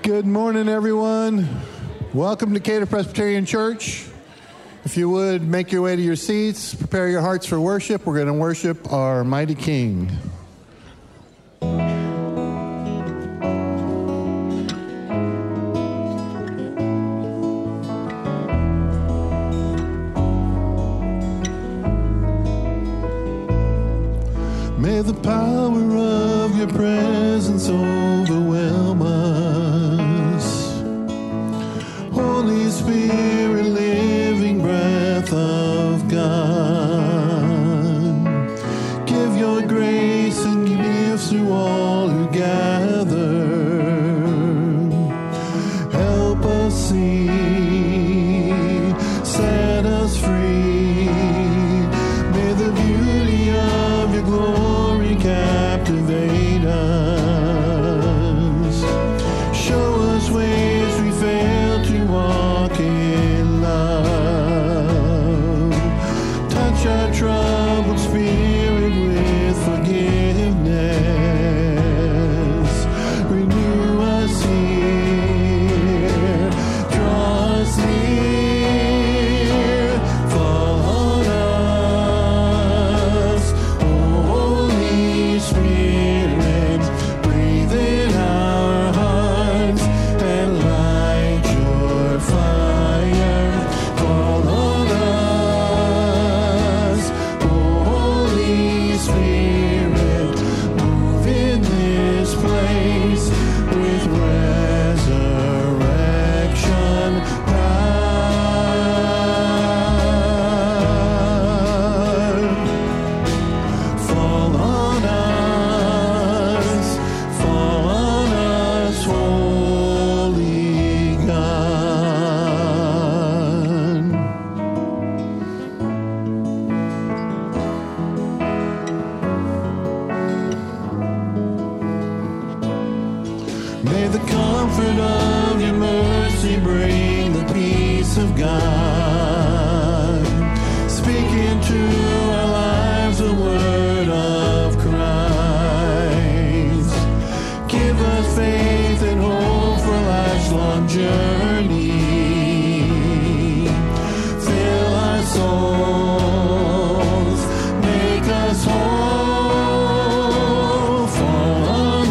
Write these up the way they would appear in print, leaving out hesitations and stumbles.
Good morning, everyone. Welcome to Decatur Presbyterian Church. If you would, make your way to your seats, prepare your hearts for worship. We're going to worship our mighty King. May the power of your presence overwhelm us. Holy Spirit, living breath of God, give your grace and gifts to all who gather. Help us see, set us free. May the beauty of your glory captivate us. Show us ways we fail to walk in love. Touch our troubled spirit with forgiveness. Renew us here. Draw us near. Fall on us, Holy Spirit. Breathe in our hearts and light your fire. Fall on us, Holy Spirit. Move in this place with resurrection power. Fall on us, Holy God. May the comfort of your mercy bring the peace of God. Speak into our lives the word of Christ. Give us faith and hope for life's long journey. Fill our souls, make us whole. Fall on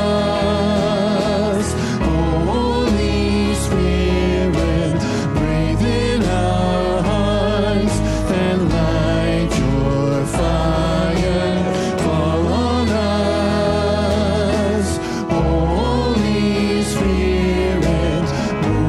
us, Holy Spirit. Breathe in our hearts and light your fire. Fall on us, Holy Spirit. Move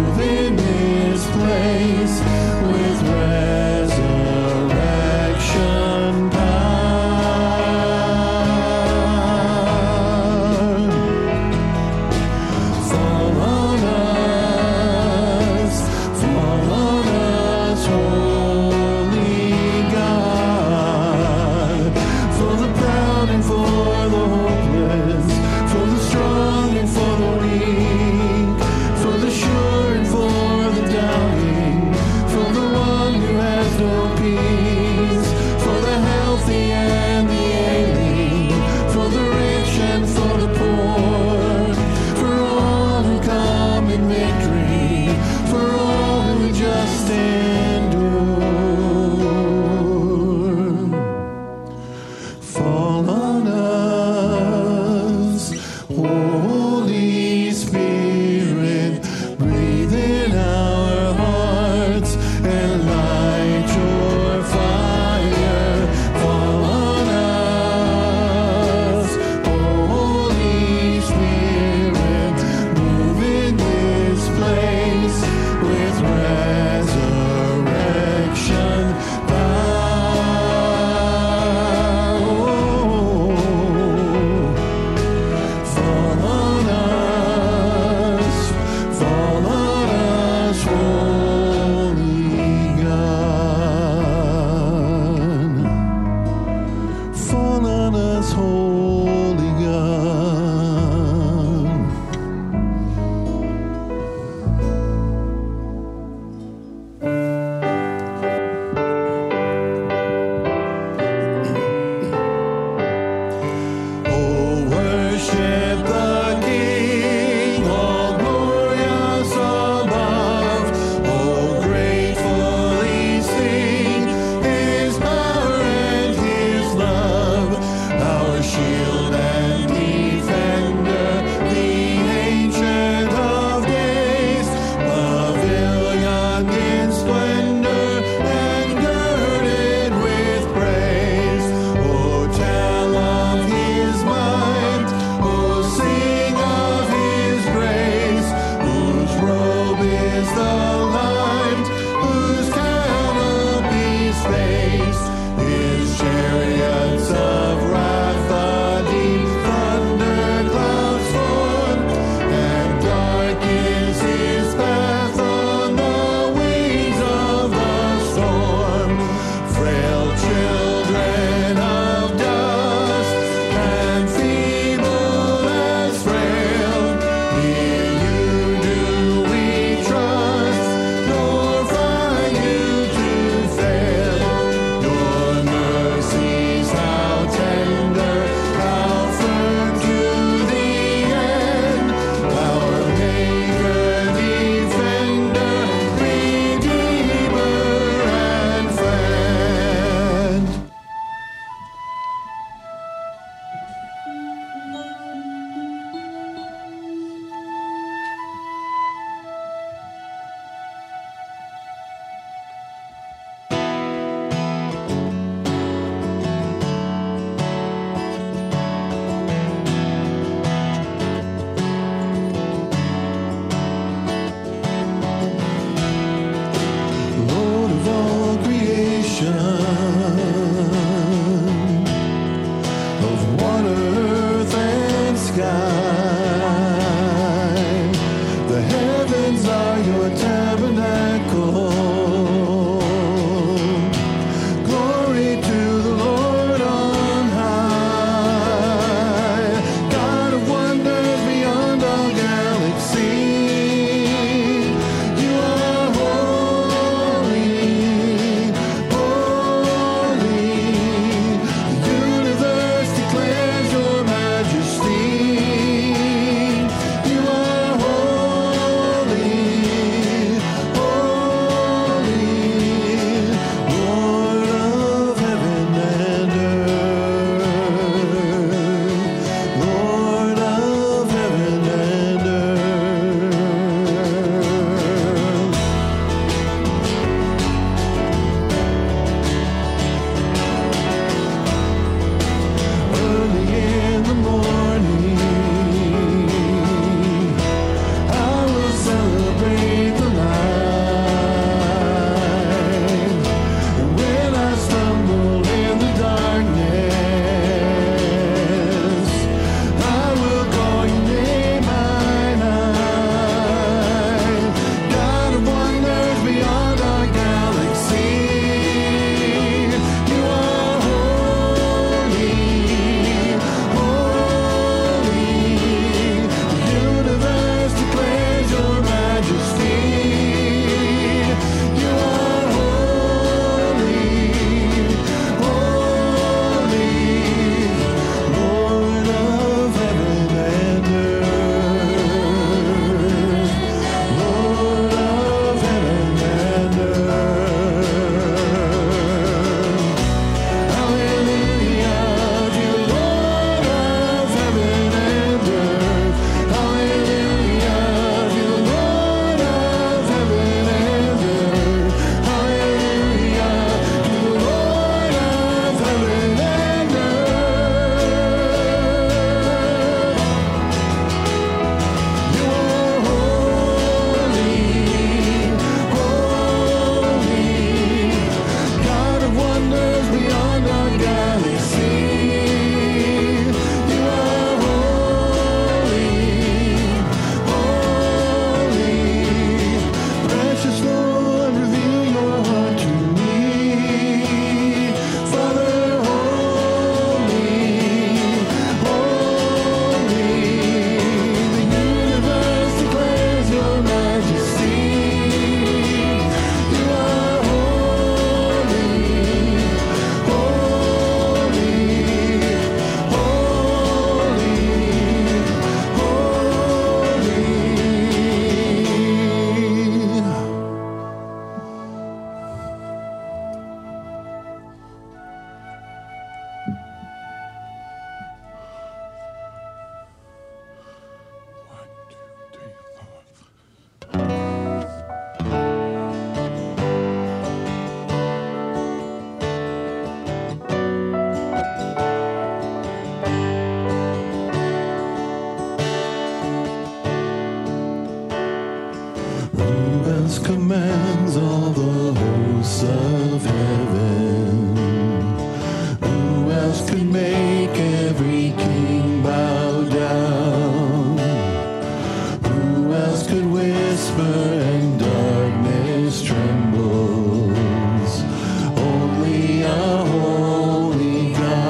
Who else commands all the hosts of heaven? Who else could make every king bow down? Who else could whisper and darkness trembles? Only a holy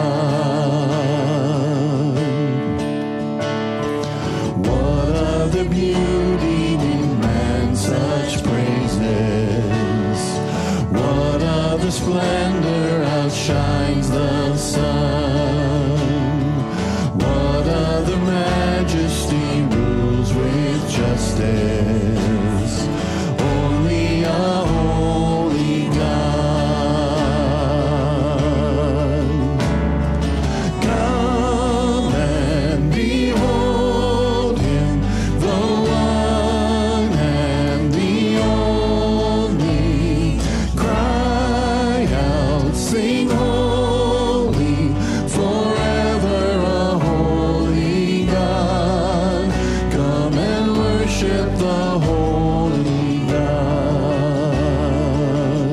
God. What other beauty in man such praises? What other splendor outshines the sun? What other majesty rules with justice? Only a holy God. Come and behold him, the one and the only. Cry out, sing holy, forever a holy God. Come and worship the holy God.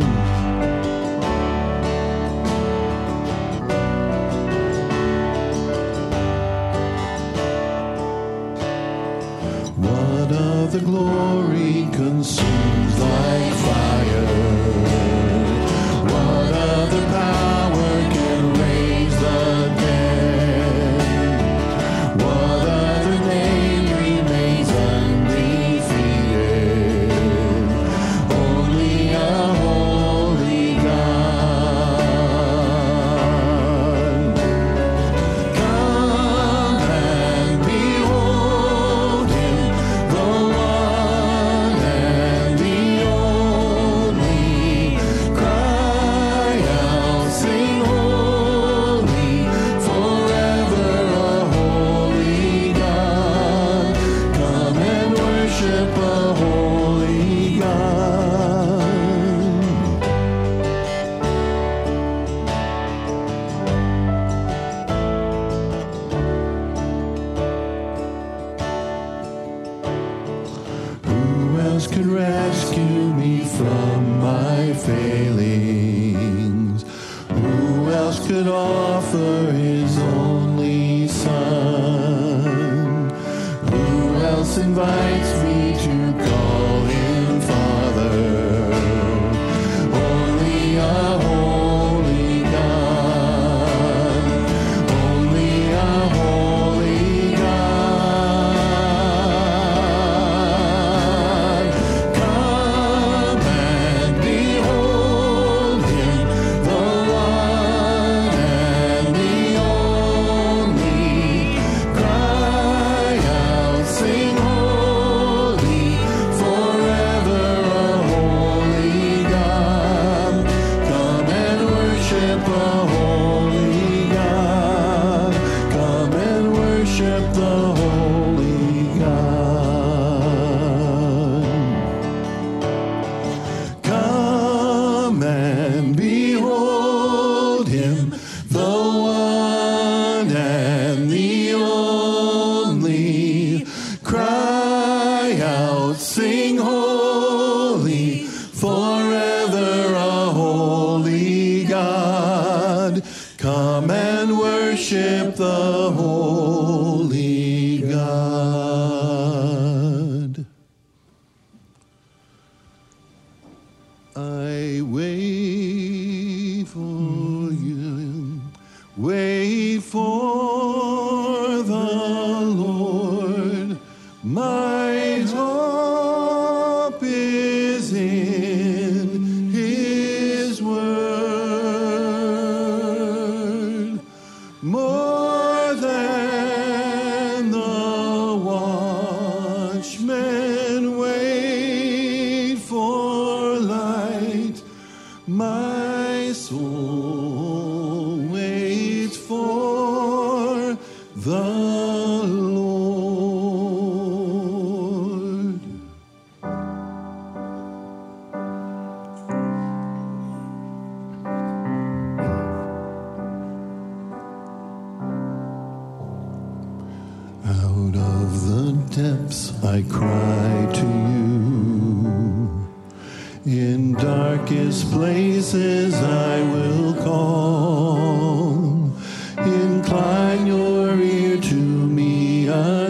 What other glory consumes like fire? What other power can raise the dead? What other name remains undefeated? Only a holy God. Come and behold him, the one and the only. Cry out, sing holy, forever a holy God. Come and worship a holy God. Who else could rescue me from my failings? Who else could offer his only son? Who else invites me to call him Father? Only a holy God. Only a holy God. Come and behold him, the one and the only. Cry out, sing holy, forever a holy God. Come and worship a holy God. Come and worship the holy God. Come and behold him, the one and the only. Cry out, sing holy, forever a holy God. Come and worship the holy God. I wait for you, wait for the Lord. My hope is in his word. More than the watchmen wait for light, my soul waits for the Lord. Out of the depths I cry to you. In darkest places I will call. Incline your ear to me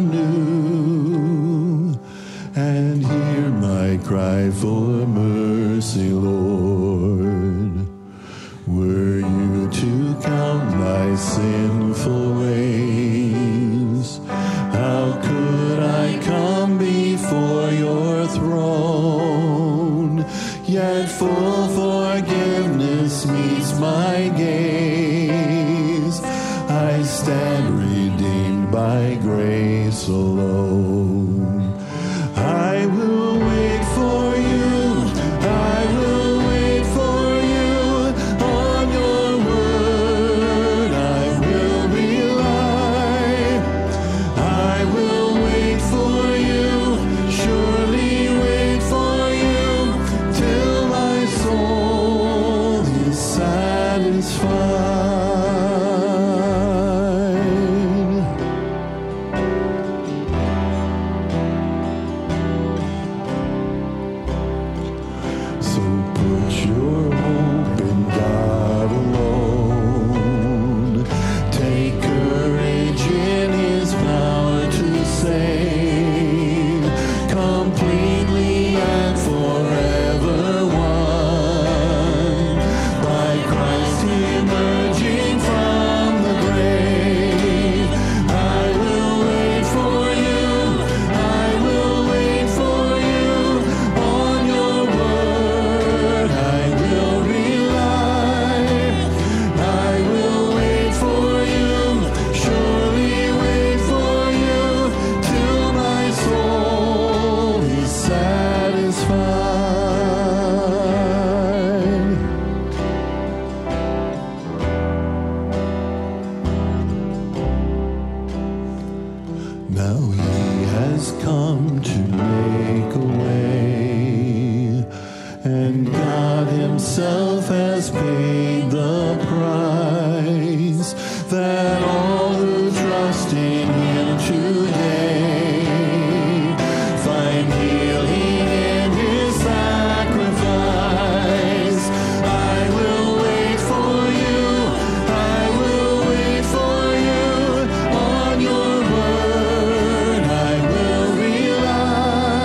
anew, and hear my cry for mercy, Lord. Were you to count my sinful ways, how could I come before your throne? Yet full forgiveness meets my gaze. I stand redeemed by grace alone. I will wait for you. I will wait for you on your word. I will rely. I will wait for you. Surely wait for you till my soul is satisfied. So put your hope in God alone. Take courage in his power to save, completely and forever one, by Christ emerging from the grave. I will wait for you. I will wait for you on your word. I will rely. I will wait for you. Surely wait for you till my soul is satisfied. Now he has come to make a way, and God himself has paid the price, that all who trust in him today find healing in his sacrifice. I will wait for you. I will wait for you on your word. I will rely.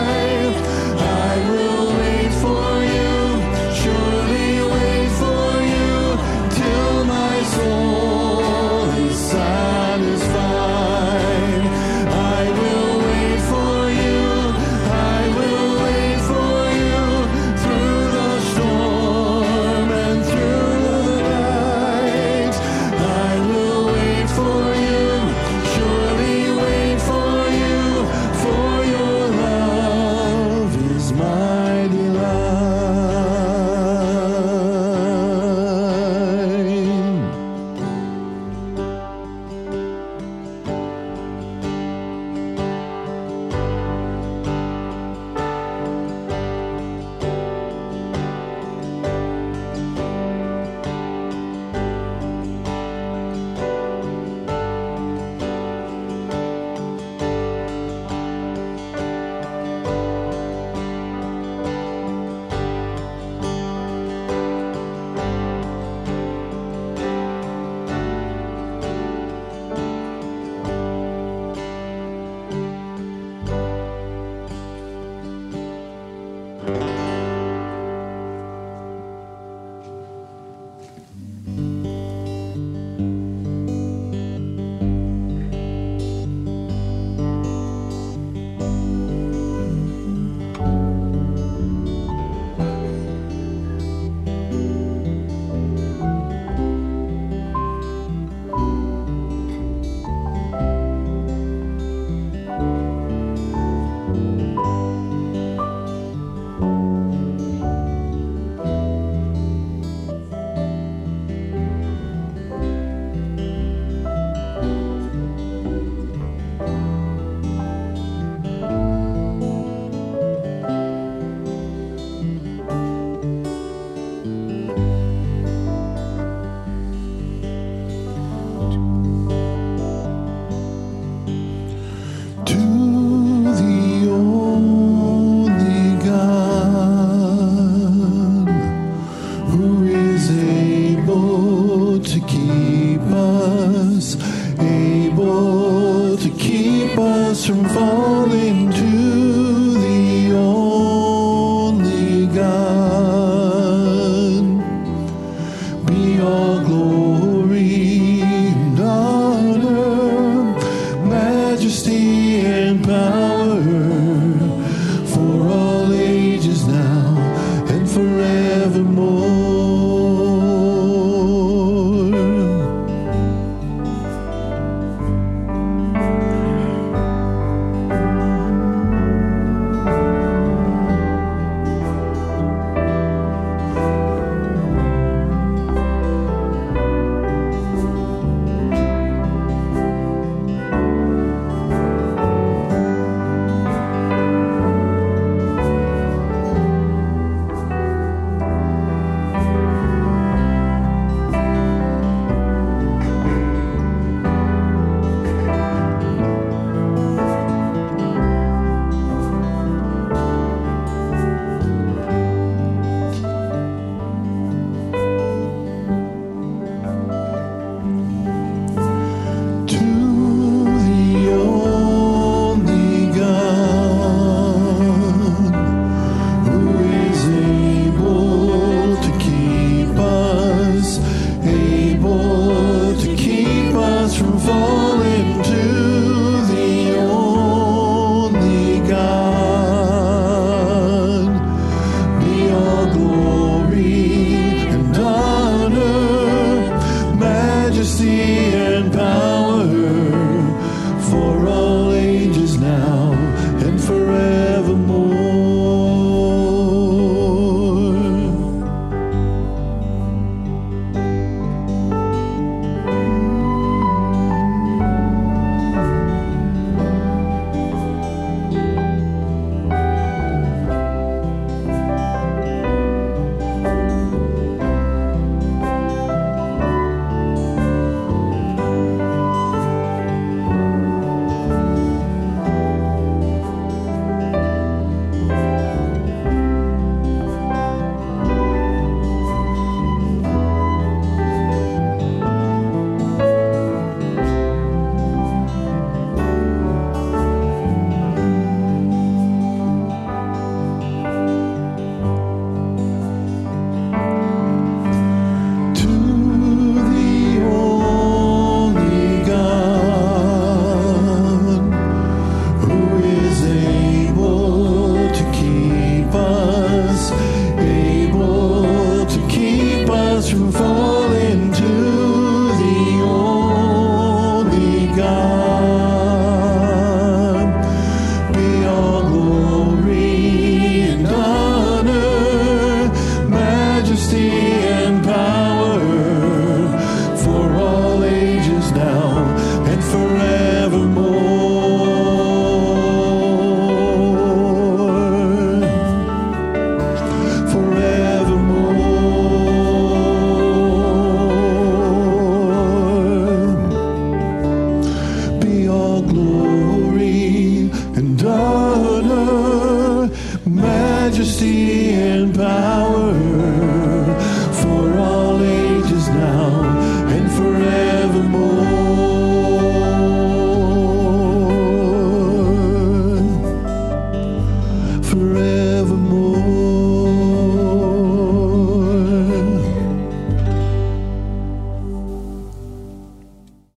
mercy